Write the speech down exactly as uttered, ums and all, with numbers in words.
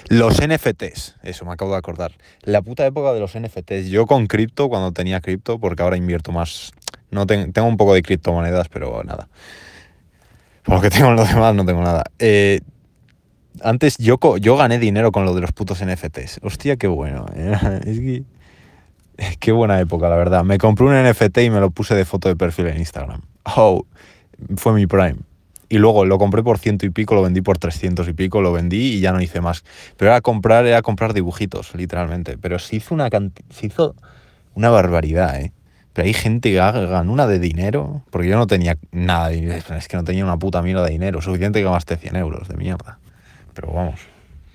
Los N F Ts, eso me acabo de acordar. La puta época de los N F Ts. Yo con cripto, cuando tenía cripto, porque ahora invierto más. No ten, tengo un poco de criptomonedas, pero nada. Por lo que tengo en los demás, no tengo nada. Eh, antes yo, yo gané dinero con lo de los putos N F Ts. Hostia, qué bueno. ¿eh? Es que... Qué buena época, la verdad. Me compré un N F T y me lo puse de foto de perfil en Instagram. Oh, fue mi prime. Y luego lo compré por ciento y pico, lo vendí por trescientos y pico, lo vendí y ya no hice más. Pero era comprar, era comprar dibujitos, literalmente. Pero se hizo una canti- se hizo una barbaridad, ¿eh? Pero hay gente que ganó una de dinero, porque yo no tenía nada de dinero. Es que no tenía una puta mierda de dinero, suficiente que gasté cien euros de mierda. Pero vamos.